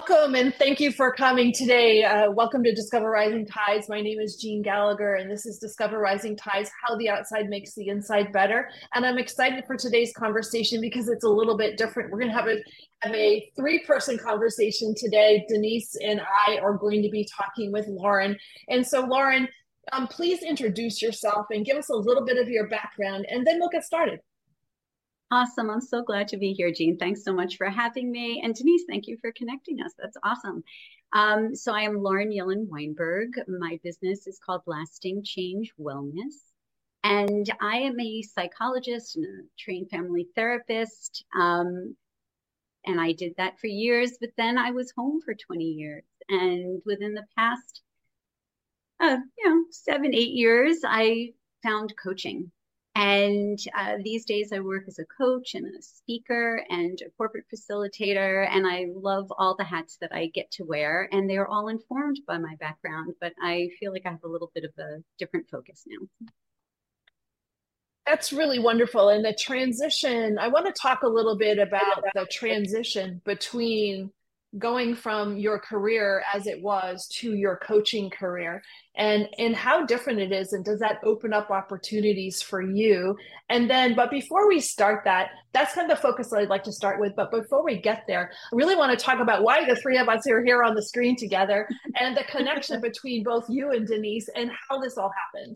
Welcome and thank you for coming today. Welcome to Discover Rising Tides. My name is Jean Gallagher, and this is Discover Rising Tides, how the outside makes the inside better. And I'm excited for today's conversation because it's a little bit different. We're going to have a three-person conversation today. Denise and I are going to be talking with Lauren. And so, Lauren, please introduce yourself and give us a little bit of your background, and then we'll get started. Awesome. I'm so glad to be here, Jean. Thanks so much for having me. And Denise, thank you for connecting us. That's awesome. So I am Lauren Yellen Weinberg. My business is called Lasting Change Wellness. And I am a psychologist and a trained family therapist. And I did that for years, but then I was home for 20 years. And within the past, 7, 8 years, I found coaching. And these days I work as a coach and a speaker and a corporate facilitator, and I love all the hats that I get to wear, and they are all informed by my background, but I feel like I have a little bit of a different focus now. That's really wonderful. And the transition, I want to talk a little bit about the transition between going from your career as it was to your coaching career and how different it is. And does that open up opportunities for you? And then, but before we start that, that's kind of the focus that I'd like to start with. But before we get there, I really want to talk about why the three of us are here on the screen together and the connection between both you and Denise and how this all happened.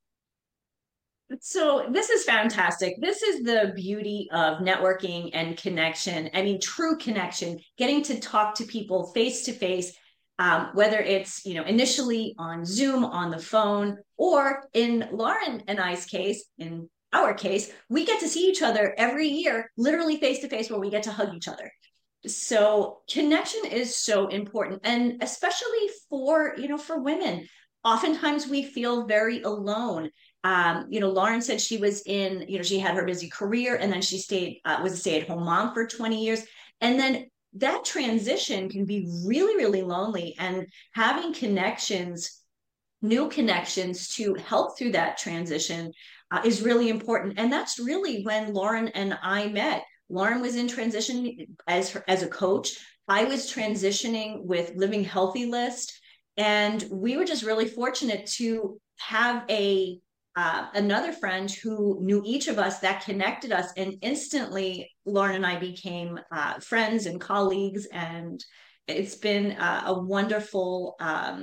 So this is fantastic. This is the beauty of networking and connection. I mean, true connection, getting to talk to people face to face, whether it's, initially on Zoom, on the phone, or in Lauren and I's case, in our case, we get to see each other every year, literally face to face, where we get to hug each other. So connection is so important. And especially for women, oftentimes we feel very alone. Lauren said she was she had her busy career, and then she was a stay-at-home mom for 20 years. And then that transition can be really, really lonely, and having connections, new connections to help through that transition is really important. And that's really when Lauren and I met. Lauren was in transition as a coach. I was transitioning with Living Healthy List. And we were just really fortunate to have another friend who knew each of us, that connected us, and instantly Lauren and I became friends and colleagues, and it's been a wonderful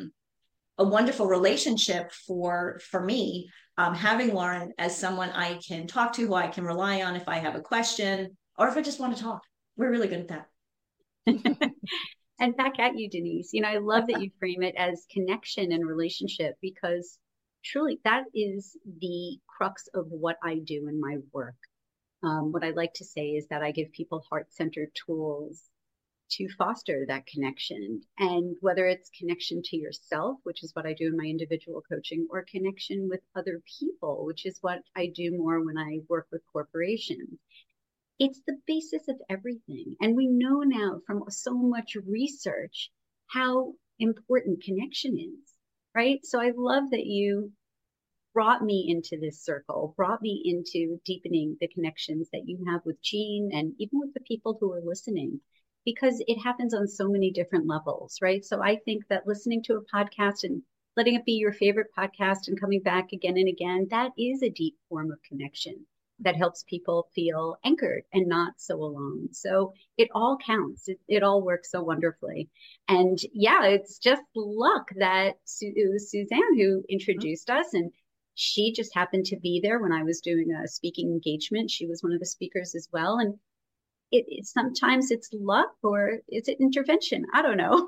relationship for me, having Lauren as someone I can talk to, who I can rely on if I have a question or if I just want to talk. We're really good at that. And back at you, Denise. I love that you frame it as connection and relationship, because truly that is the crux of what I do in my work. What I like to say is that I give people heart-centered tools to foster that connection. And whether it's connection to yourself, which is what I do in my individual coaching, or connection with other people, which is what I do more when I work with corporations. It's the basis of everything. And we know now from so much research how important connection is, right? So I love that you brought me into this circle, brought me into deepening the connections that you have with Jean and even with the people who are listening, because it happens on so many different levels, right? So I think that listening to a podcast and letting it be your favorite podcast and coming back again and again, that is a deep form of connection that helps people feel anchored and not so alone. So it all counts. It all works so wonderfully. And yeah, it's just luck that it was Suzanne who introduced us, and she just happened to be there when I was doing a speaking engagement. She was one of the speakers as well. And sometimes it's luck, or is it intervention? I don't know.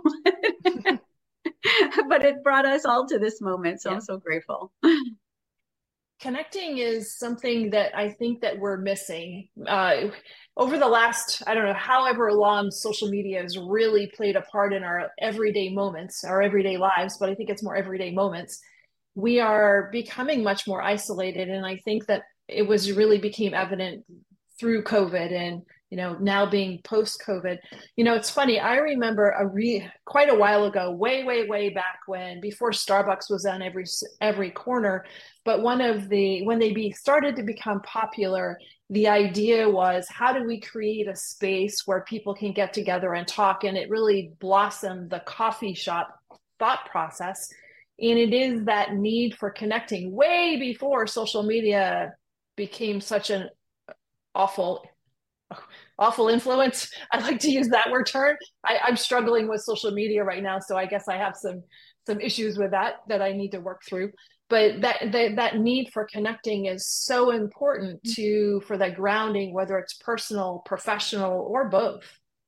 But it brought us all to this moment. So yeah. I'm so grateful. Connecting is something that I think that we're missing. Over the last, I don't know, however long, social media has really played a part in our everyday moments, our everyday lives, but I think it's more everyday moments. We are becoming much more isolated. And I think that it really became evident through COVID and, now being post-COVID. It's funny. I remember quite a while ago, way, way, way back before Starbucks was on every corner. But when they started to become popular, the idea was, how do we create a space where people can get together and talk? And it really blossomed the coffee shop thought process. And it is that need for connecting way before social media became such an awful influence. I like to use that word term. I'm struggling with social media right now, so I guess I have some issues with that I need to work through. But that need for connecting is so important for that grounding, whether it's personal, professional, or both.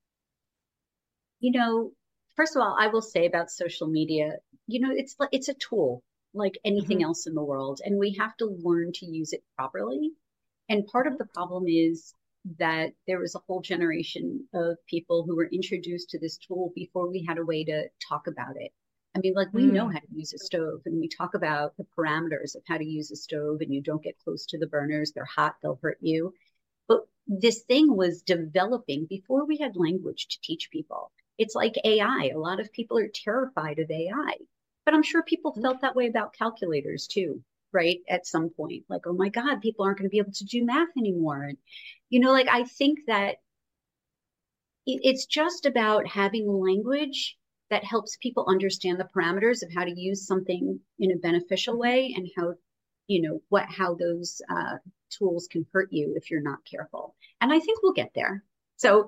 First of all, I will say about social media, it's a tool like anything else in the world, and we have to learn to use it properly. And part of the problem is that there was a whole generation of people who were introduced to this tool before we had a way to talk about it. I mean, like, we know how to use a stove, and we talk about the parameters of how to use a stove, and you don't get close to the burners. They're hot, they'll hurt you. But this thing was developing before we had language to teach people. It's like AI. A lot of people are terrified of AI, but I'm sure people felt that way about calculators too, right? At some point, like, oh my God, people aren't going to be able to do math anymore. And, I think that it's just about having language that helps people understand the parameters of how to use something in a beneficial way, and how those tools can hurt you if you're not careful. And I think we'll get there. So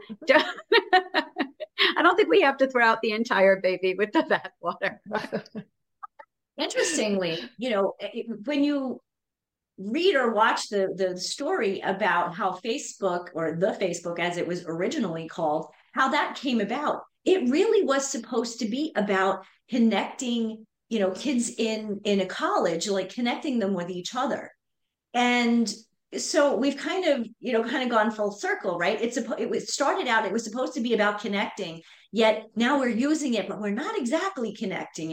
I don't think we have to throw out the entire baby with the bathwater. Interestingly, when you read or watch the story about how Facebook, or the Facebook as it was originally called, how that came about, it really was supposed to be about connecting, kids in a college, like connecting them with each other. And so we've kind of gone full circle, right? It started out, it was supposed to be about connecting, yet now we're using it, but we're not exactly using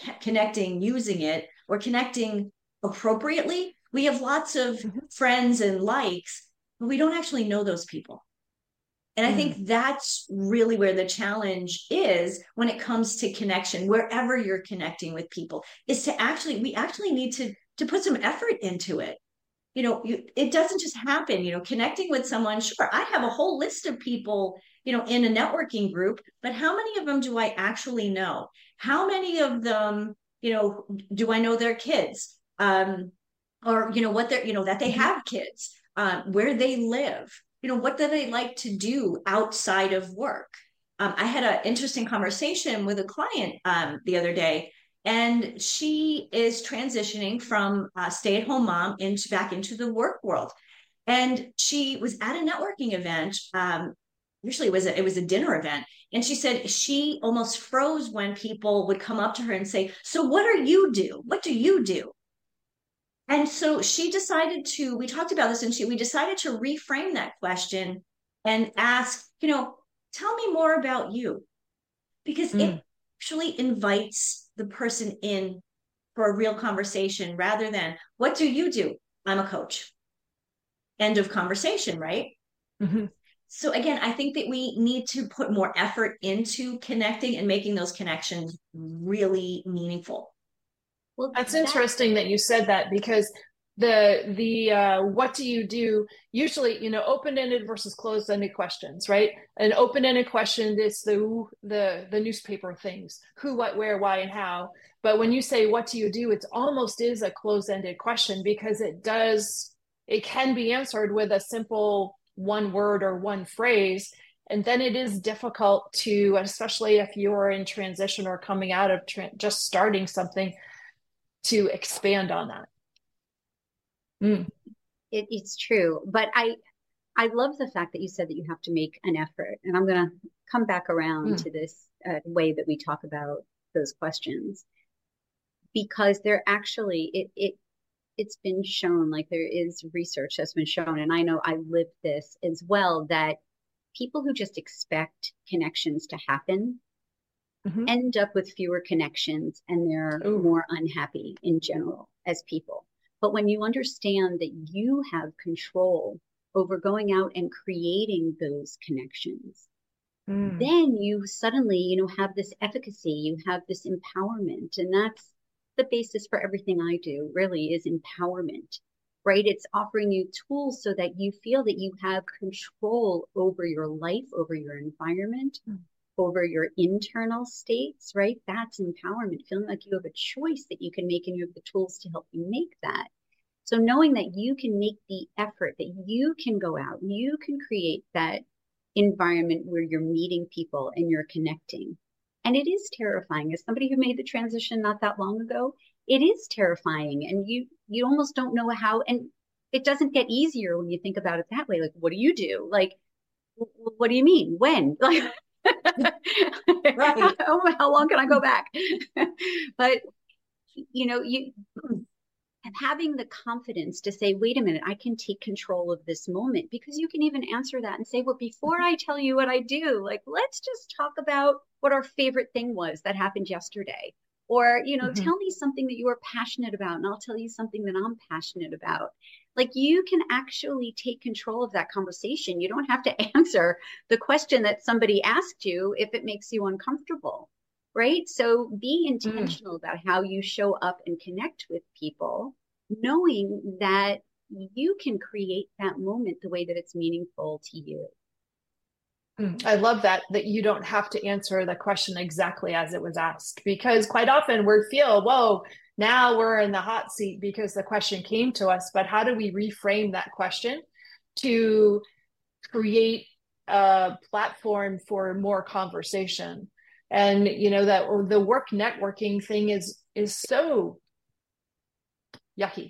it, or connecting appropriately. We have lots of friends and likes, but we don't actually know those people. And I think that's really where the challenge is when it comes to connection, wherever you're connecting with people, is to we actually need to put some effort into it. It doesn't just happen, connecting with someone. Sure, I have a whole list of people, in a networking group, but how many of them do I actually know? How many of them, do I know their kids? Or, what they're, that they have kids, where they live, what do they like to do outside of work? I had an interesting conversation with a client the other day, and she is transitioning from a stay-at-home mom back into the work world. And she was at a networking event. Usually it was a dinner event. And she said she almost froze when people would come up to her and say, "So what do you do? What do you do?" And so we talked about this, and we decided to reframe that question and ask, tell me more about you, because it actually invites the person in for a real conversation, rather than, what do you do? I'm a coach. End of conversation, right? So again, I think that we need to put more effort into connecting and making those connections really meaningful. Well, that's interesting that you said that, because the what do you do, usually, open-ended versus closed-ended questions, right? An open-ended question is the newspaper things: who, what, where, why, and how. But when you say, what do you do, it almost is a closed-ended question, because it can be answered with a simple one word or one phrase. And then it is difficult to, especially if you're in transition or coming out of just starting something, to expand on that. It's true. But I love the fact that you said that you have to make an effort. And I'm going to come back around to this way that we talk about those questions, because they're actually, it's been shown, like, there is research that's been shown, and I know I lived this as well, that people who just expect connections to happen end up with fewer connections, and they're more unhappy in general as people. But when you understand that you have control over going out and creating those connections, then you suddenly, have this efficacy, you have this empowerment. And that's the basis for everything I do, really, is empowerment, right? It's offering you tools so that you feel that you have control over your life, over your environment, over your internal states, right? That's empowerment, feeling like you have a choice that you can make and you have the tools to help you make that. So knowing that you can make the effort, that you can go out, you can create that environment where you're meeting people and you're connecting. And it is terrifying. As somebody who made the transition not that long ago, it is terrifying. And you almost don't know how, and it doesn't get easier when you think about it that way. Like, what do you do? Like, what do you mean? When? Like, right. How long can I go back? But, and having the confidence to say, wait a minute, I can take control of this moment, because you can even answer that and say, well, before I tell you what I do, like, let's just talk about what our favorite thing was that happened yesterday. Or, tell me something that you are passionate about, and I'll tell you something that I'm passionate about. Like, you can actually take control of that conversation. You don't have to answer the question that somebody asked you if it makes you uncomfortable. Right? So be intentional about how you show up and connect with people, knowing that you can create that moment the way that it's meaningful to you. I love that you don't have to answer the question exactly as it was asked, because quite often we feel, whoa, now we're in the hot seat because the question came to us. But how do we reframe that question to create a platform for more conversation? And that the work networking thing is so yucky,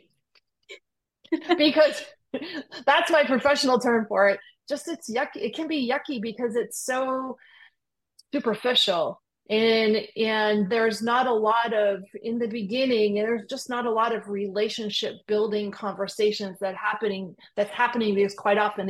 because that's my professional term for it. Just, it's yucky. It can be yucky because it's so superficial, and there's not a lot of, in the beginning, and there's just not a lot of relationship building conversations that's happening, because quite often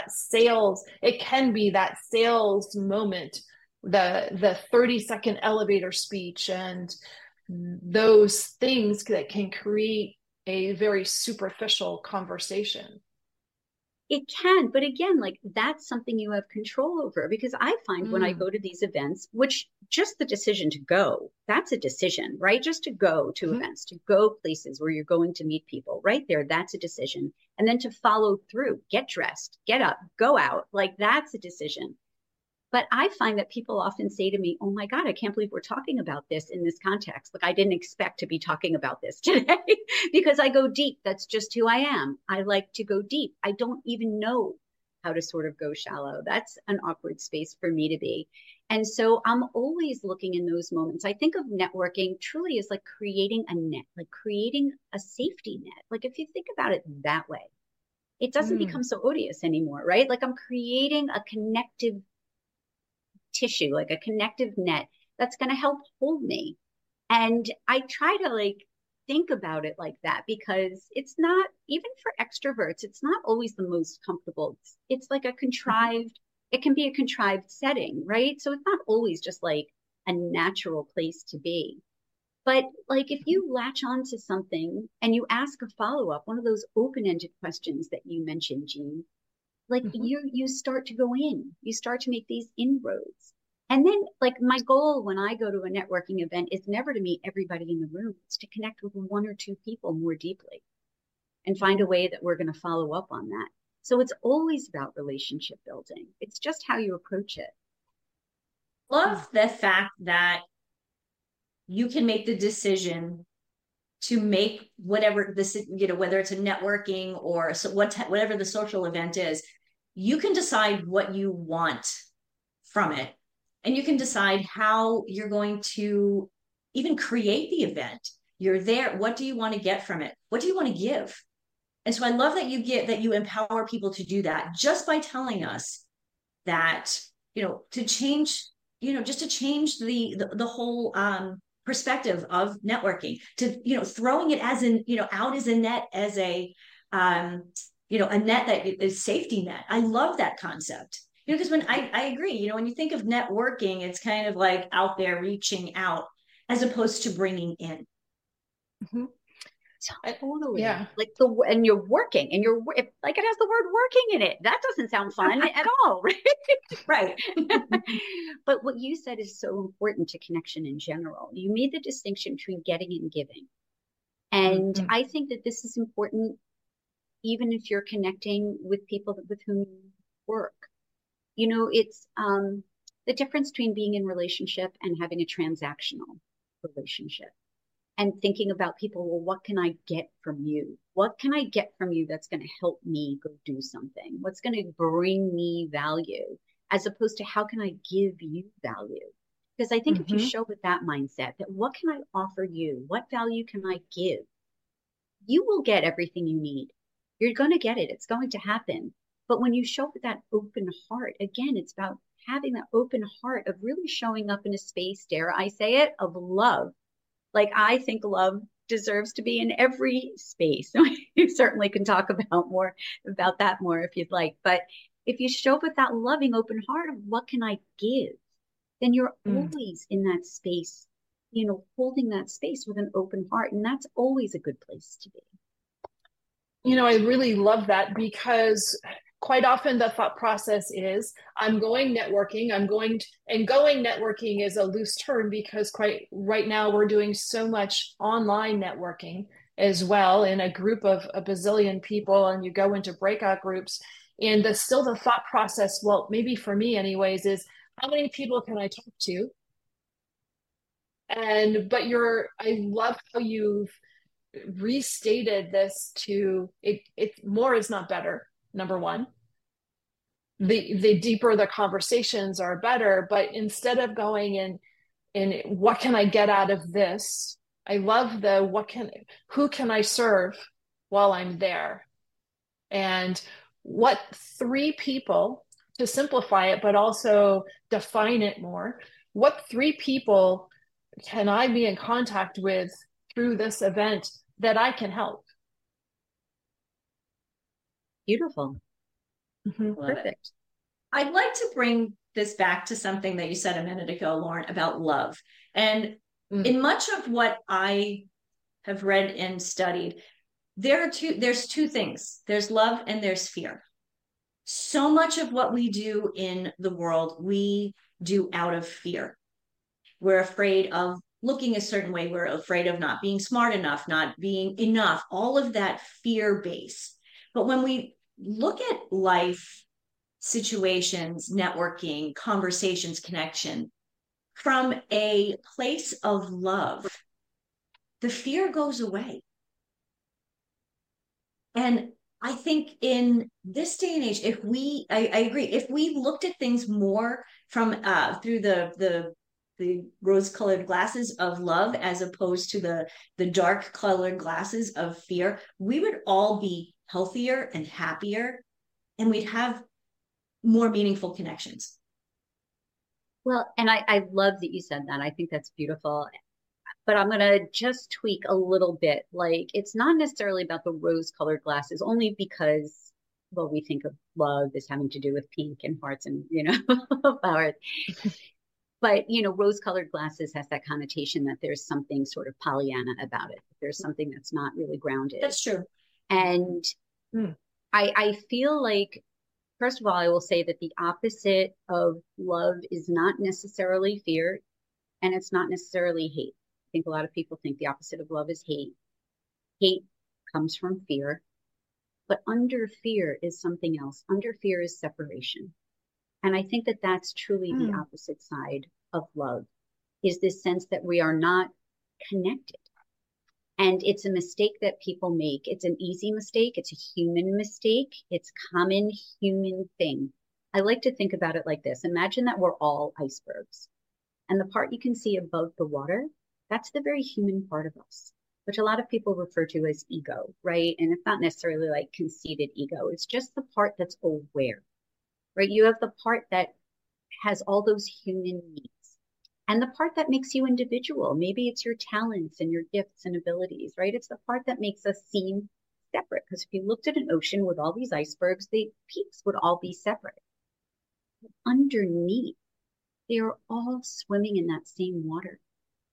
it can be that sales moment, the 30-second elevator speech, and those things that can create a very superficial conversation. It can, but again, like, that's something you have control over, because I find when I go to these events, which just the decision to go, that's a decision, right? Just to go to events, to go places where you're going to meet people right there, that's a decision. And then to follow through, get dressed, get up, go out, like, that's a decision. But I find that people often say to me, oh my God, I can't believe we're talking about this in this context. Like, I didn't expect to be talking about this today because I go deep. That's just who I am. I like to go deep. I don't even know how to sort of go shallow. That's an awkward space for me to be. And so I'm always looking in those moments. I think of networking truly as like creating a net, like creating a safety net. Like, if you think about it that way, it doesn't become so odious anymore, right? Like, I'm creating a connective tissue, like a connective net that's going to help hold me. And I try to like think about it like that, because it's not, even for extroverts, it's not always the most comfortable. It's like a contrived, it can be a contrived setting, right? So it's not always just like a natural place to be. But like, if you latch onto something and you ask a follow-up, one of those open-ended questions that you mentioned, Jean, like you start to go in, you start to make these inroads. And then, like, my goal when I go to a networking event is never to meet everybody in the room. It's to connect with one or two people more deeply and find a way that we're going to follow up on that. So it's always about relationship building. It's just how you approach it. Love the fact that you can make the decision to make whatever this, whether it's a networking or whatever the social event is, you can decide what you want from it. And you can decide how you're going to even create the event. You're there. What do you want to get from it? What do you want to give? And so I love that you empower people to do that just by telling us that, to change, just to change the whole perspective of networking, to, throwing it as out as a net, as a, a net that is safety net. I love that concept. Because when I agree, when you think of networking, it's kind of like out there reaching out as opposed to bringing in. Totally. Yeah. Like and you're working and like it has the word working in it. That doesn't sound fun at all, right? Right. But what you said is so important to connection in general. You made the distinction between getting and giving. And Mm-hmm. I think that this is important even if you're connecting with people with whom you work. It's the difference between being in relationship and having a transactional relationship and thinking about people. Well, what can I get from you? What can I get from you that's going to help me go do something? What's going to bring me value, as opposed to how can I give you value? Because I think if you Mm-hmm. show with that mindset, that what can I offer you? What value can I give? You will get everything you need. You're going to get it. It's going to happen. But when you show with that open heart, again, it's about having that open heart of really showing up in a space, dare I say it, of love. Like, I think love deserves to be in every space. You certainly can talk about that more if you'd like. But if you show up with that loving, open heart of what can I give, then you're always in that space, holding that space with an open heart. And that's always a good place to be. I really love that, because quite often the thought process is I'm going networking, going networking is a loose term, because quite right now we're doing so much online networking as well in a group of a bazillion people, and you go into breakout groups, and the thought process, well, maybe for me anyways, is how many people can I talk to? But I love how you've restated this to it more is not better. Number one, the deeper the conversations are better, but instead of going in what can I get out of this, I love who can I serve while I'm there, and what three people, to simplify it but also define it more, what three people can I be in contact with through this event that I can help? Beautiful. Mm-hmm. Perfect. I'd like to bring this back to something that you said a minute ago, Lauren, about love. And in much of what I have read and studied, there's two things. There's love and there's fear. So much of what we do in the world, we do out of fear. We're afraid of looking a certain way. We're afraid of not being smart enough, not being enough, all of that fear base. But when we look at life situations, networking, conversations, connection from a place of love, the fear goes away. And I think in this day and age, I agree, if we looked at things more from through the rose-colored glasses of love, as opposed to the dark-colored glasses of fear, we would all be healthier and happier, and we'd have more meaningful connections. Well, and I love that you said that. I think that's beautiful. But I'm going to just tweak a little bit. Like, it's not necessarily about the rose-colored glasses, only because, well, we think of love as having to do with pink and hearts and, flowers. But, rose-colored glasses has that connotation that there's something sort of Pollyanna about it. There's something that's not really grounded. That's true. And I feel like, first of all, I will say that the opposite of love is not necessarily fear, and it's not necessarily hate. I think a lot of people think the opposite of love is hate. Hate comes from fear, but under fear is something else. Under fear is separation. And I think that that's truly the opposite side of love, is this sense that we are not connected. And it's a mistake that people make. It's an easy mistake. It's a human mistake. It's a common human thing. I like to think about it like this. Imagine that we're all icebergs. And the part you can see above the water, that's the very human part of us, which a lot of people refer to as ego, right? And it's not necessarily like conceited ego. It's just the part that's aware, right? You have the part that has all those human needs. And the part that makes you individual, maybe it's your talents and your gifts and abilities, right? It's the part that makes us seem separate. Because if you looked at an ocean with all these icebergs, the peaks would all be separate. But underneath, they are all swimming in that same water.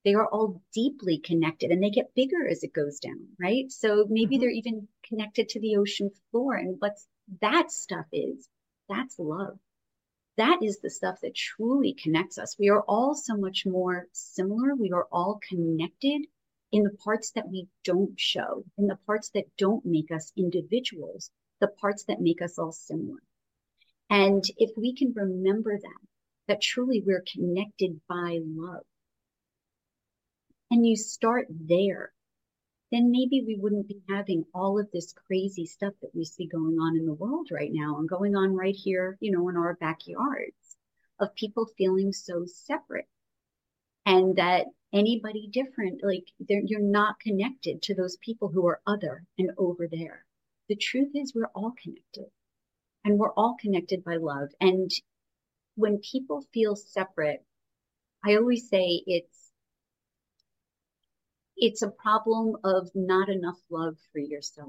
They are all deeply connected and they get bigger as it goes down, right? So maybe they're even connected to the ocean floor. And what's that stuff is, that's love. That is the stuff that truly connects us. We are all so much more similar. We are all connected in the parts that we don't show, in the parts that don't make us individuals, the parts that make us all similar. And if we can remember that truly we're connected by love, and you start there, then maybe we wouldn't be having all of this crazy stuff that we see going on in the world right now and going on right here, in our backyards, of people feeling so separate, and that anybody different, like you're not connected to those people who are other and over there. The truth is we're all connected, and we're all connected by love. And when people feel separate, I always say it's a problem of not enough love for yourself.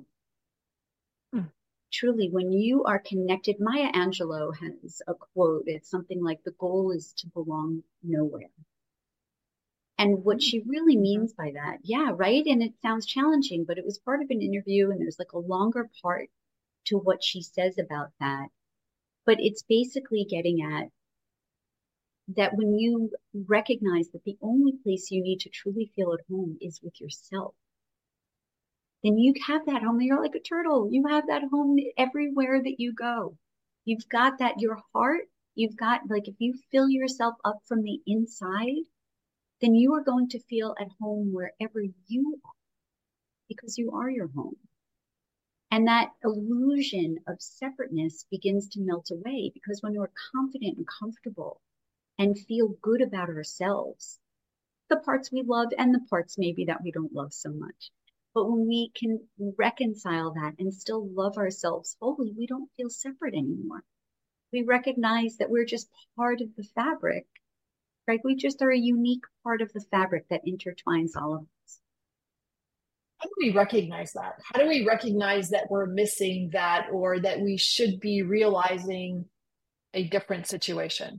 Truly, when you are connected, Maya Angelou has a quote. It's something like, the goal is to belong nowhere. And what she really means by that, yeah, right? And it sounds challenging, but it was part of an interview, and there's like a longer part to what she says about that. But it's basically getting at that when you recognize that the only place you need to truly feel at home is with yourself, then you have that home. You're like a turtle. You have that home everywhere that you go. You've got that, your heart, you've got, like, if you fill yourself up from the inside, then you are going to feel at home wherever you are, because you are your home. And that illusion of separateness begins to melt away, because when we're confident and comfortable and feel good about ourselves, the parts we love and the parts maybe that we don't love so much. But when we can reconcile that and still love ourselves fully, we don't feel separate anymore. We recognize that we're just part of the fabric, right? We just are a unique part of the fabric that intertwines all of us. How do we recognize that? How do we recognize that we're missing that, or that we should be realizing a different situation?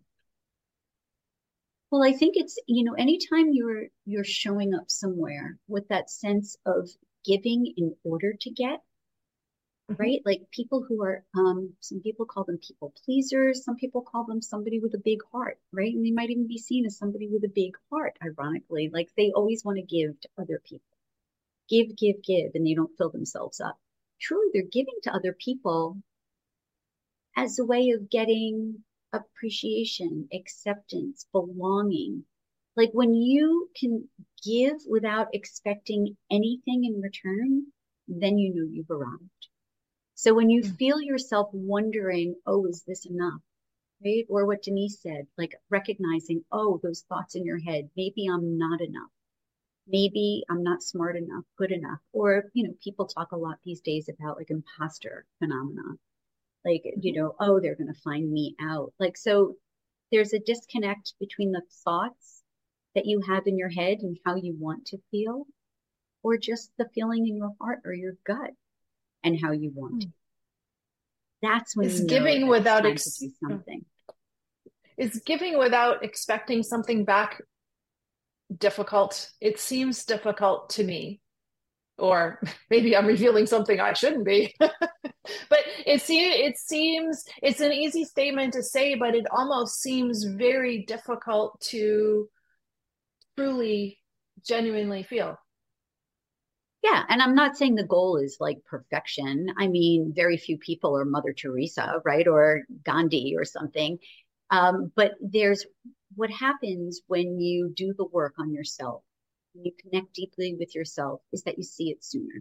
Well, I think it's, anytime you're showing up somewhere with that sense of giving in order to get, right? Like people who are, some people call them people pleasers. Some people call them somebody with a big heart, right? And they might even be seen as somebody with a big heart, ironically. Like they always want to give to other people. Give, give, give, and they don't fill themselves up. Truly, they're giving to other people as a way of getting appreciation, acceptance, belonging. Like when you can give without expecting anything in return, then you know you've arrived. So when you feel yourself wondering, oh, is this enough? Right? Or what Denise said, like recognizing, oh, those thoughts in your head, maybe I'm not enough. Maybe I'm not smart enough, good enough. Or, people talk a lot these days about like imposter phenomenon. Like, oh, they're going to find me out. Like, so there's a disconnect between the thoughts that you have in your head and how you want to feel, or just the feeling in your heart or your gut and how you want to. That's when Is giving without do something. Is giving without expecting something back difficult? It seems difficult to me, or maybe I'm revealing something I shouldn't be. But it seems it's an easy statement to say, but it almost seems very difficult to truly, genuinely feel. Yeah, and I'm not saying the goal is like perfection. I mean, very few people are Mother Teresa, right? Or Gandhi or something. But there's what happens when you do the work on yourself, when you connect deeply with yourself, is that you see it sooner.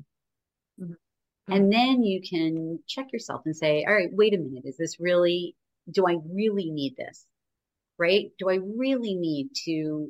And then you can check yourself and say, all right, wait a minute. Do I really need this? Right? Do I really need to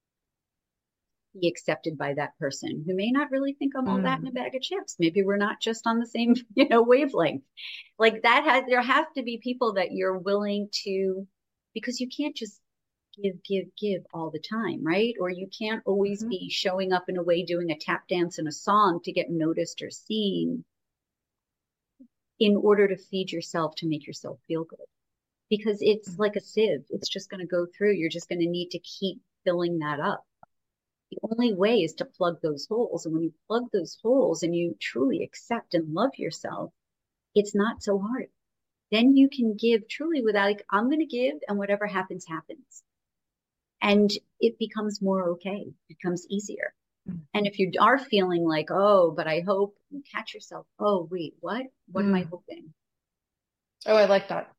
be accepted by that person who may not really think I'm all that in a bag of chips? Maybe we're not just on the same, wavelength. Like there has to be people that you're willing to, because you can't just give all the time, right? Or you can't always be showing up in a way, doing a tap dance and a song to get noticed or seen in order to feed yourself, to make yourself feel good. Because it's like a sieve. It's just going to go through. You're just going to need to keep filling that up. The only way is to plug those holes. And when you plug those holes and you truly accept and love yourself, it's not so hard. Then you can give truly without, like, I'm going to give, and whatever happens, happens. And it becomes more okay, it becomes easier. And if you are feeling like, oh, but I hope, you catch yourself, oh, wait, what? What am I hoping? Oh, I like that.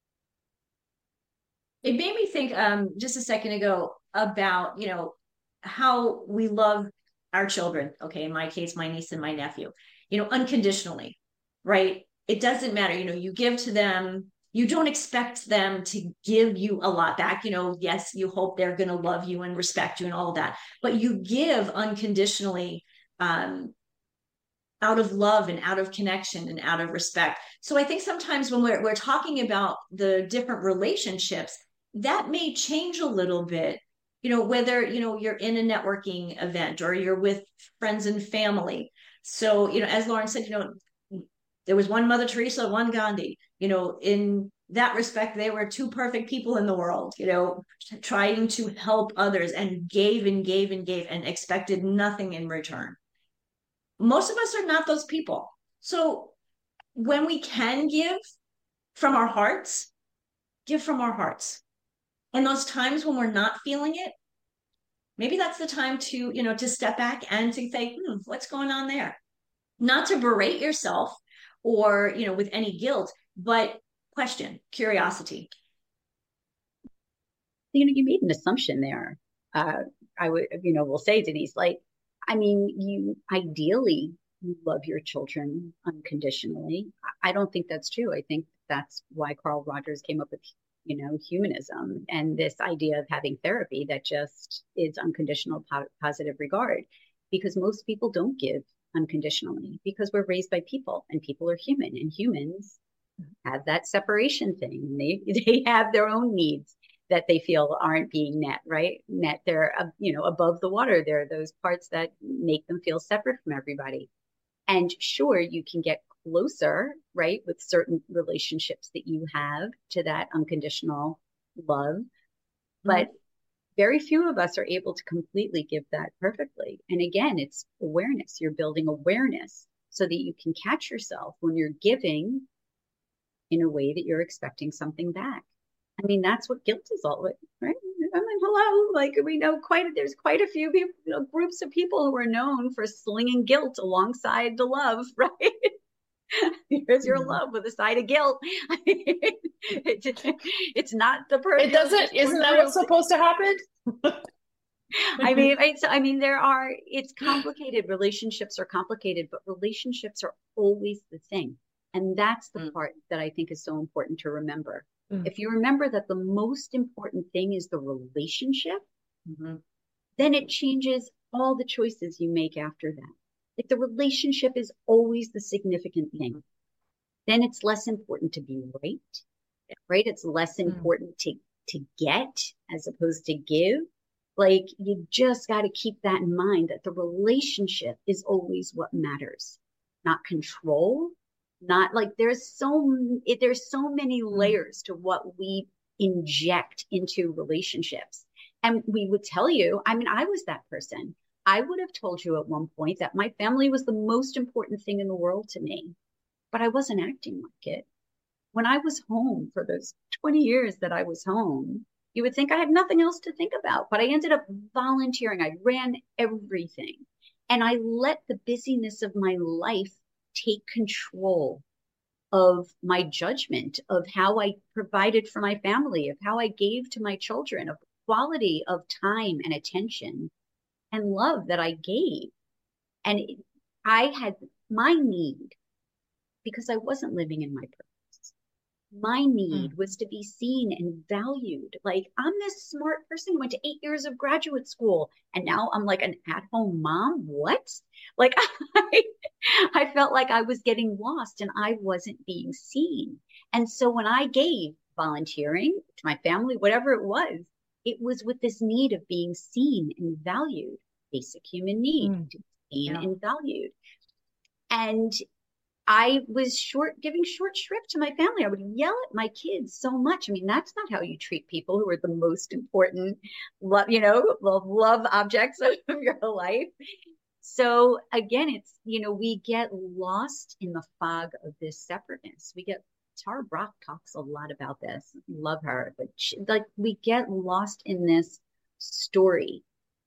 It made me think just a second ago about, how we love our children. Okay, in my case, my niece and my nephew, unconditionally, right? It doesn't matter, you give to them, you don't expect them to give you a lot back. Yes, you hope they're going to love you and respect you and all of that, but you give unconditionally, out of love and out of connection and out of respect. So I think sometimes when we're talking about the different relationships, that may change a little bit, whether, you're in a networking event or you're with friends and family. So, as Lauren said, there was one Mother Teresa, one Gandhi, in that respect, they were two perfect people in the world, trying to help others and gave and gave and gave and expected nothing in return. Most of us are not those people. So when we can give from our hearts, give from our hearts. And those times when we're not feeling it, maybe that's the time to, to step back and to think, what's going on there? Not to berate yourself or, with any guilt, but question, curiosity. You made an assumption there. I would, will say, Denise, like, I mean, you ideally love your children unconditionally. I don't think that's true. I think that's why Carl Rogers came up with, humanism and this idea of having therapy that just is unconditional positive regard, because most people don't give unconditionally because we're raised by people and people are human, and humans have that separation thing. They have their own needs that they feel aren't being met. They're, above the water. There are those parts that make them feel separate from everybody. And sure, you can get closer, right, with certain relationships that you have to that unconditional love. But very few of us are able to completely give that perfectly. And again, it's awareness. You're building awareness so that you can catch yourself when you're giving in a way that you're expecting something back. I mean, that's what guilt is all about, right? I mean, hello, like we know there's quite a few people, groups of people who are known for slinging guilt alongside the love, right? Here's your love with a side of guilt. It's not the person. It doesn't. Isn't that what's supposed to happen? I mean, it's complicated. Relationships are complicated, but relationships are always the thing. And that's the part that I think is so important to remember. If you remember that the most important thing is the relationship, then it changes all the choices you make after that. Like the relationship is always the significant thing. Then it's less important to be right? It's less important to get as opposed to give. Like you just got to keep that in mind, that the relationship is always what matters, not control. Not like there's so many layers to what we inject into relationships. And we would tell you, I mean, I was that person. I would have told you at one point that my family was the most important thing in the world to me, but I wasn't acting like it. When I was home for those 20 years that I was home, you would think I had nothing else to think about, but I ended up volunteering. I ran everything, and I let the busyness of my life take control of my judgment of how I provided for my family, of how I gave to my children, of the quality of time and attention and love that I gave. And I had my need, because I wasn't living in my purpose. My need was to be seen and valued. Like, I'm this smart person who went to 8 years of graduate school, and now I'm like an at-home mom. What? Like, I felt like I was getting lost and I wasn't being seen. And so when I gave volunteering to my family, whatever it was with this need of being seen and valued, basic human need, to be seen and valued. And I was giving short shrift to my family. I would yell at my kids so much. I mean, that's not how you treat people who are the most important, love objects of your life. So again, it's, we get lost in the fog of this separateness. Tara Brach talks a lot about this. Love her, but we get lost in this story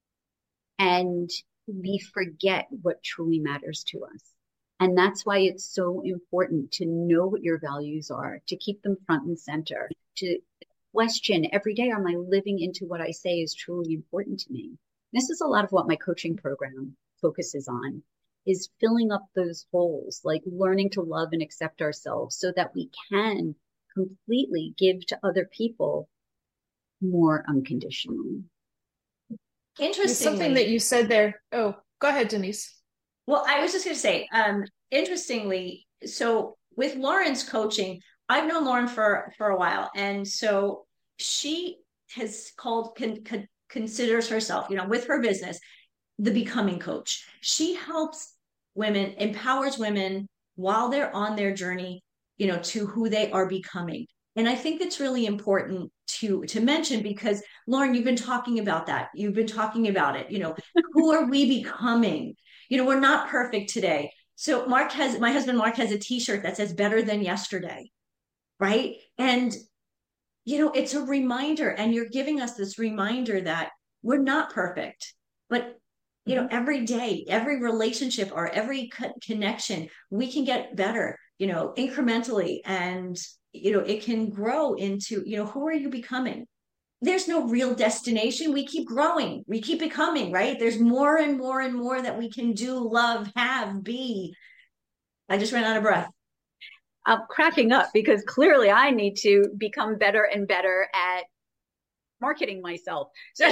and we forget what truly matters to us. And that's why it's so important to know what your values are, to keep them front and center, to question every day, am I living into what I say is truly important to me? This is a lot of what my coaching program focuses on, is filling up those holes, like learning to love and accept ourselves so that we can completely give to other people more unconditionally. Interesting. Something that you said there. Oh, go ahead, Denise. Well, I was just going to say, interestingly, so with Lauren's coaching, I've known Lauren for a while. And so she has considers herself, with her business, the becoming coach. She helps women, empowers women while they're on their journey, to who they are becoming. And I think that's really important to mention, because Lauren, you've been talking about that. You've been talking about it. Who are we becoming? We're not perfect today. So my husband Mark has a t-shirt that says better than yesterday. Right. And, it's a reminder, and you're giving us this reminder that we're not perfect, but every day, every relationship or every connection, we can get better, incrementally. And, it can grow into, who are you becoming? There's no real destination. We keep growing. We keep becoming, right? There's more and more and more that we can do, love, have, be. I just ran out of breath. I'm cracking up because clearly I need to become better and better at marketing myself. So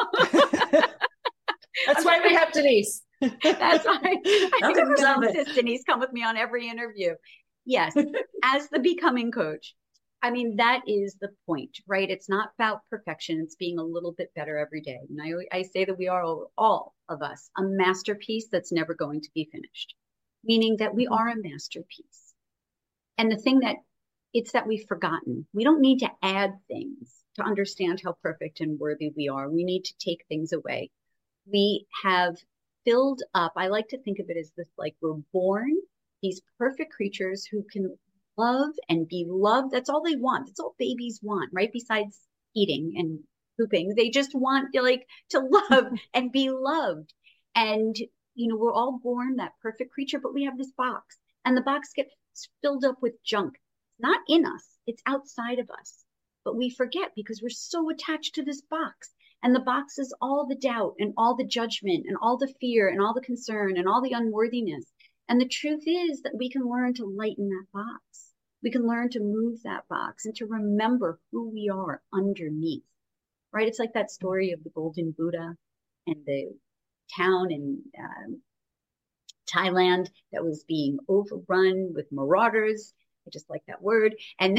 that's why we have Denise. That's why I insist Denise come with me on every interview. Yes, as the becoming coach. I mean, that is the point, right? It's not about perfection. It's being a little bit better every day. And I say that we are all of us a masterpiece that's never going to be finished, meaning that we are a masterpiece. And the thing it's that we've forgotten. We don't need to add things to understand how perfect and worthy we are. We need to take things away. We have filled up. I like to think of it as this, like we're born these perfect creatures who can love and be loved. That's all they want. That's all babies want, right? Besides eating and pooping, they just want to love and be loved. And, we're all born that perfect creature, but we have this box, and the box gets filled up with junk. It's not in us. It's outside of us, but we forget because we're so attached to this box. And the box is all the doubt and all the judgment and all the fear and all the concern and all the unworthiness. And the truth is that we can learn to lighten that box. We can learn to move that box and to remember who we are underneath, right? It's like that story of the Golden Buddha and the town in Thailand that was being overrun with marauders. I just like that word. And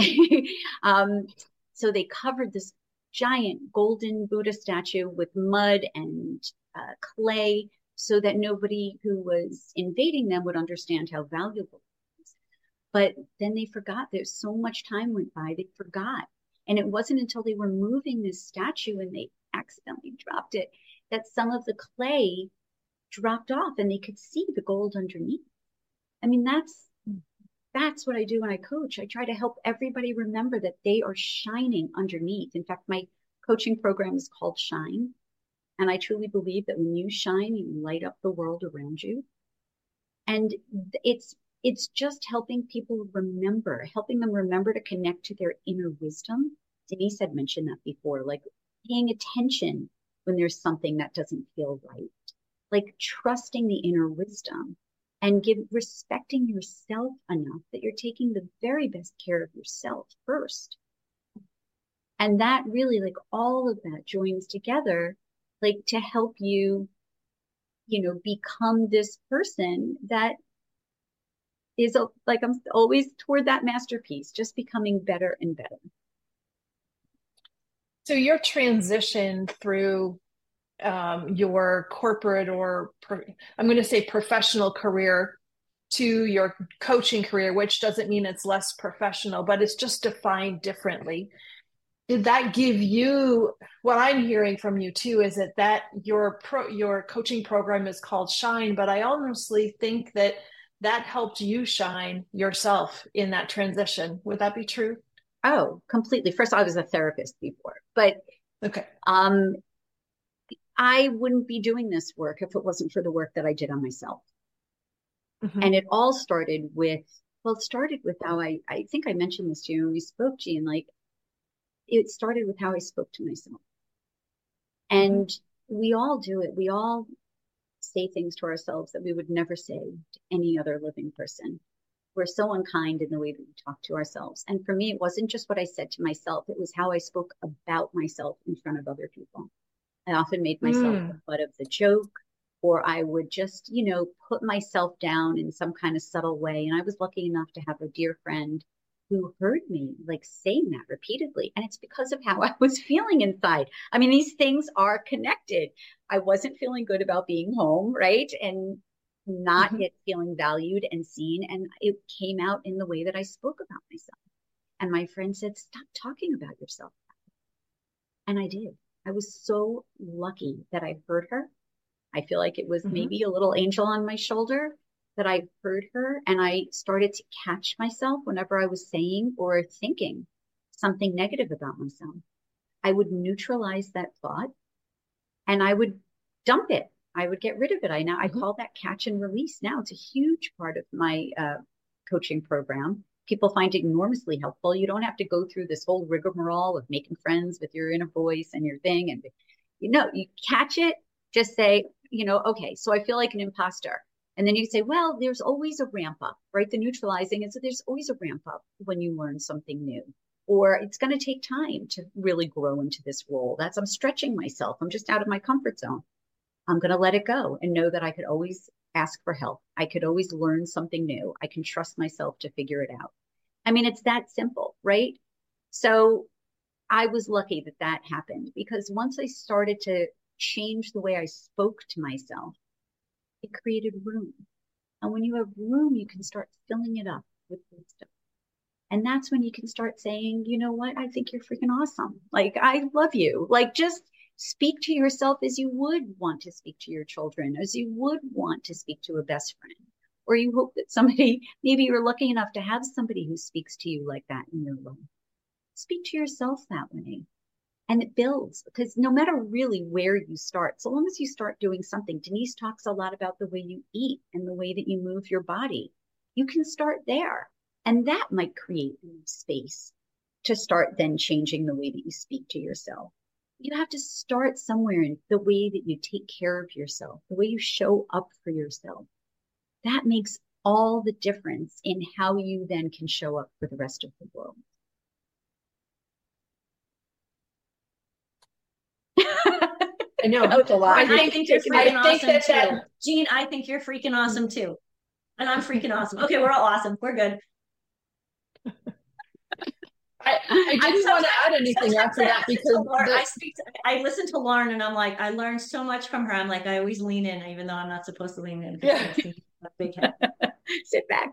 so they covered this giant golden Buddha statue with mud and clay, so that nobody who was invading them would understand how valuable it was. But then they forgot. There's so much time went by, they forgot. And it wasn't until they were moving this statue and they accidentally dropped it that some of the clay dropped off and they could see the gold underneath. I mean, that's what I do when I coach. I try to help everybody remember that they are shining underneath. In fact, my coaching program is called Shine. And I truly believe that when you shine, you light up the world around you. And it's just helping people remember, helping them remember to connect to their inner wisdom. Denise had mentioned that before, like paying attention when there's something that doesn't feel right, like trusting the inner wisdom and respecting yourself enough that you're taking the very best care of yourself first. And that really, like all of that joins together, like to help you, become this person that is like, I'm always toward that masterpiece, just becoming better and better. So your transition through your corporate or I'm going to say professional career to your coaching career, which doesn't mean it's less professional, but it's just defined differently. Did that give you, what I'm hearing from you too, is that your coaching program is called Shine, but I honestly think that helped you shine yourself in that transition. Would that be true? Oh, completely. First, I was a therapist before, but Okay. I wouldn't be doing this work if it wasn't for the work that I did on myself. Mm-hmm. And it all started with, well, it started with how I think I mentioned this to you when we spoke, Jean, like it started with how I spoke to myself. And we all do it. We all say things to ourselves that we would never say to any other living person. We're so unkind in the way that we talk to ourselves. And for me, it wasn't just what I said to myself, it was how I spoke about myself in front of other people. I often made myself the butt of the joke, or I would just, put myself down in some kind of subtle way. And I was lucky enough to have a dear friend who heard me like saying that repeatedly. And it's because of how I was feeling inside. I mean, these things are connected. I wasn't feeling good about being home, right? And not yet feeling valued and seen. And it came out in the way that I spoke about myself. And my friend said, stop talking about yourself. And I did. I was so lucky that I heard her. I feel like it was maybe a little angel on my shoulder that I heard her, and I started to catch myself whenever I was saying or thinking something negative about myself. I would neutralize that thought and I would dump it. I would get rid of it. I call that catch and release now. It's a huge part of my coaching program. People find it enormously helpful. You don't have to go through this whole rigmarole of making friends with your inner voice and your thing. And, you catch it, just say, okay, so I feel like an imposter. And then you say, well, there's always a ramp up, right? The neutralizing is that there's always a ramp up when you learn something new, or it's going to take time to really grow into this role. I'm stretching myself. I'm just out of my comfort zone. I'm going to let it go and know that I could always ask for help. I could always learn something new. I can trust myself to figure it out. I mean, it's that simple, right? So I was lucky that happened, because once I started to change the way I spoke to myself, it created room. And when you have room, you can start filling it up with wisdom. And that's when you can start saying, you know what? I think you're freaking awesome. Like, I love you. Like, just speak to yourself as you would want to speak to your children, as you would want to speak to a best friend. Or you hope that somebody, maybe you're lucky enough to have somebody who speaks to you like that in your life. Speak to yourself that way. And it builds, because no matter really where you start, so long as you start doing something, Denise talks a lot about the way you eat and the way that you move your body. You can start there. And that might create space to start then changing the way that you speak to yourself. You have to start somewhere in the way that you take care of yourself, the way you show up for yourself. That makes all the difference in how you then can show up for the rest of the world. I know. That was a lot. I think you're freaking awesome too. Jean, I think you're freaking awesome too. And I'm freaking awesome. Okay, we're all awesome. We're good. I didn't want to add anything after that, because I listen to Lauren and I'm like, I learned so much from her. I'm like, I always lean in, even though I'm not supposed to lean in. Yeah. Big head. Sit back.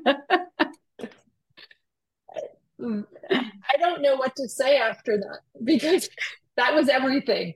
I don't know what to say after that, because that was everything.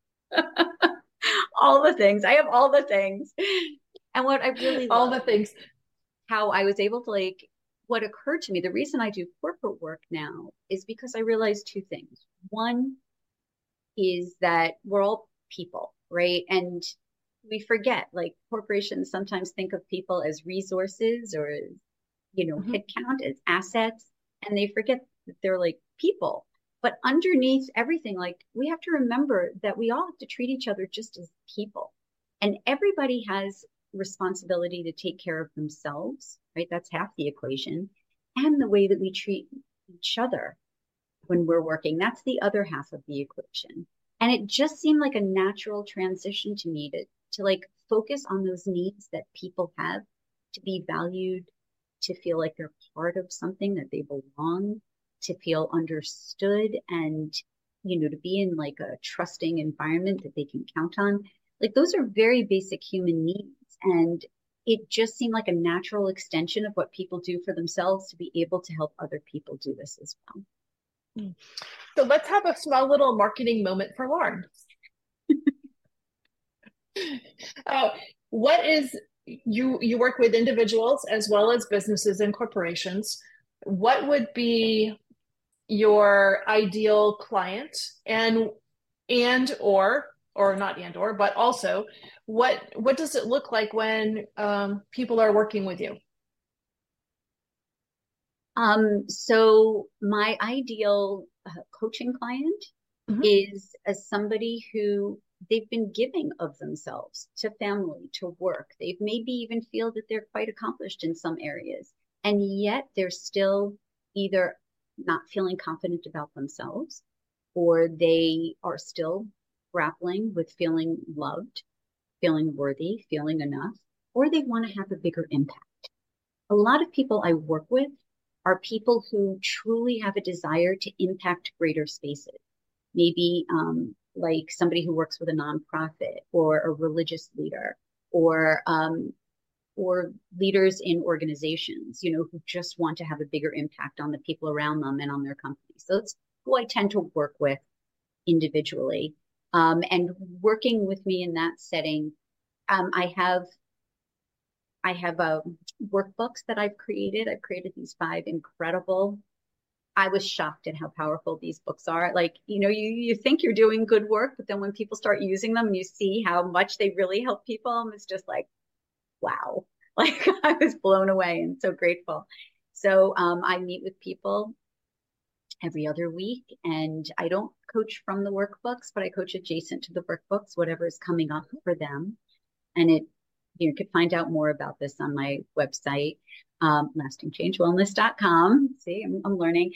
All the things. I have all the things. And what I really love, all the things, how I was able to what occurred to me, the reason I do corporate work now is because I realized two things. One is that we're all people, right? And we forget, like, corporations sometimes think of people as resources or as, headcount, as assets, and they forget that they're like people. But underneath everything, like, we have to remember that we all have to treat each other just as people. And everybody has responsibility to take care of themselves, right? That's half the equation. And the way that we treat each other when we're working, that's the other half of the equation. And it just seemed like a natural transition to me to like focus on those needs that people have, to be valued, to feel like they're part of something, that they belong, to feel understood, and, to be in like a trusting environment that they can count on. Like, those are very basic human needs. And it just seemed like a natural extension of what people do for themselves to be able to help other people do this as well. So let's have a small little marketing moment for Lauren. Uh, what is you work with individuals as well as businesses and corporations. What would be your ideal client and or not and or but also what does it look like when people are working with you? So my ideal coaching client Mhm. is as somebody who they've been giving of themselves to family, to work. They've maybe even feel that they're quite accomplished in some areas, and yet they're still either not feeling confident about themselves, or they are still grappling with feeling loved, feeling worthy, feeling enough, or they want to have a bigger impact. A lot of people I work with are people who truly have a desire to impact greater spaces. Maybe like somebody who works with a nonprofit or a religious leader or or leaders in organizations, who just want to have a bigger impact on the people around them and on their companies. So it's who I tend to work with individually. And working with me in that setting, I have workbooks that I've created. I've created these 5 incredible. I was shocked at how powerful these books are. Like, you think you're doing good work, but then when people start using them and you see how much they really help people, it's just like, wow. Like I was blown away and so grateful. So I meet with people every other week, and I don't coach from the workbooks, but I coach adjacent to the workbooks, whatever is coming up for them. And you could find out more about this on my website, lastingchangewellness.com. See, I'm learning.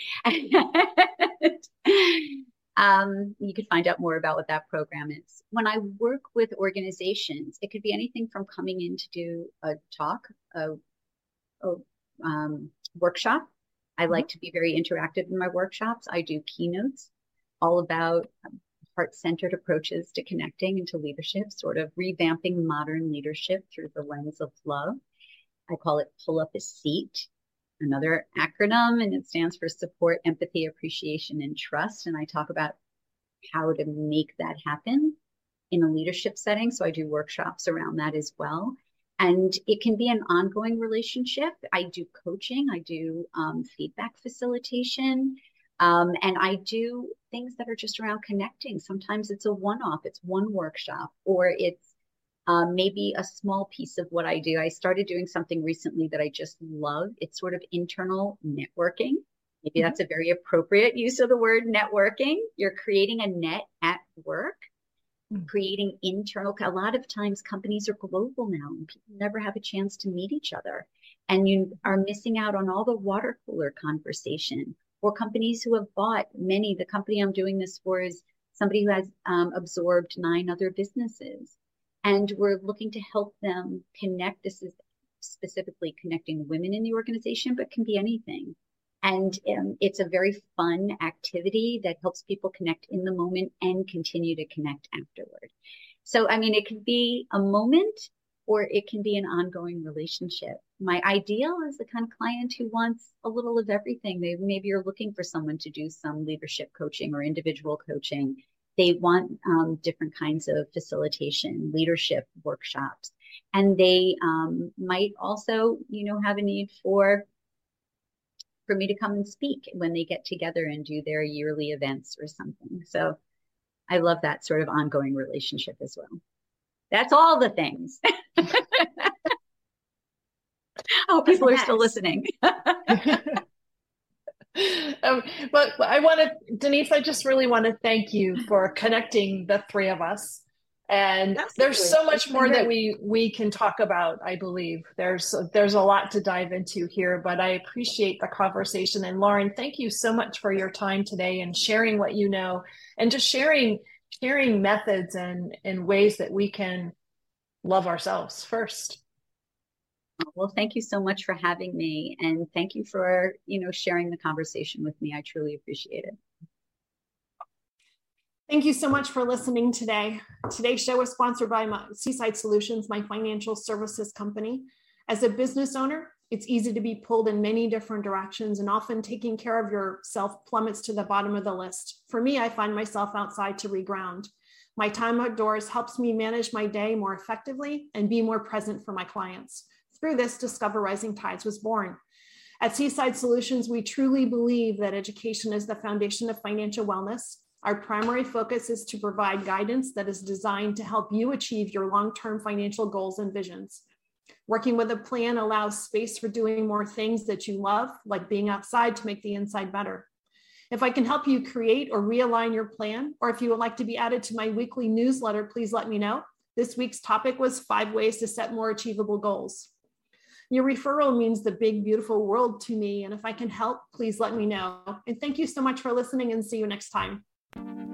You could find out more about what that program is. When I work with organizations, it could be anything from coming in to do a talk, a workshop. I like to be very interactive in my workshops. I do keynotes all about heart-centered approaches to connecting and to leadership, sort of revamping modern leadership through the lens of love. I call it Pull Up a Seat, another acronym, and it stands for Support, Empathy, Appreciation, and Trust. And I talk about how to make that happen in a leadership setting. So I do workshops around that as well. And it can be an ongoing relationship. I do coaching, I do feedback facilitation, and I do things that are just around connecting. Sometimes it's a one-off, it's one workshop, or it's maybe a small piece of what I do. I started doing something recently that I just love. It's sort of internal networking. Maybe that's a very appropriate use of the word networking. You're creating a net at work, creating internal. A lot of times companies are global now and people never have a chance to meet each other. And you are missing out on all the water cooler conversation, or companies who have bought the company I'm doing this for is somebody who has absorbed 9 other businesses. And we're looking to help them connect. This is specifically connecting women in the organization, but can be anything. And it's a very fun activity that helps people connect in the moment and continue to connect afterward. So, I mean, it can be a moment or it can be an ongoing relationship. My ideal is the kind of client who wants a little of everything. Maybe you're looking for someone to do some leadership coaching or individual coaching. They want different kinds of facilitation, leadership workshops. And they might also, have a need for me to come and speak when they get together and do their yearly events or something. So I love that sort of ongoing relationship as well. That's all the things. Oh, people are still listening. But Denise, I just really want to thank you for connecting the 3 of us. And Absolutely. There's so much more that we can talk about. I believe there's a lot to dive into here, but I appreciate the conversation. And Lauren, thank you so much for your time today and sharing what you know, and just sharing methods and ways that we can love ourselves first. Well, thank you so much for having me, and thank you for sharing the conversation with me. I truly appreciate it. Thank you so much for listening today. Today's show is sponsored by Seaside Solutions, my financial services company. As a business owner, it's easy to be pulled in many different directions, and often taking care of yourself plummets to the bottom of the list. For me, I find myself outside to reground. My time outdoors helps me manage my day more effectively and be more present for my clients. Through this, Discover Rising Tides was born. At Seaside Solutions, we truly believe that education is the foundation of financial wellness. Our primary focus is to provide guidance that is designed to help you achieve your long-term financial goals and visions. Working with a plan allows space for doing more things that you love, like being outside to make the inside better. If I can help you create or realign your plan, or if you would like to be added to my weekly newsletter, please let me know. This week's topic was 5 ways to set more achievable goals. Your referral means the big, beautiful world to me. And if I can help, please let me know. And thank you so much for listening, and see you next time.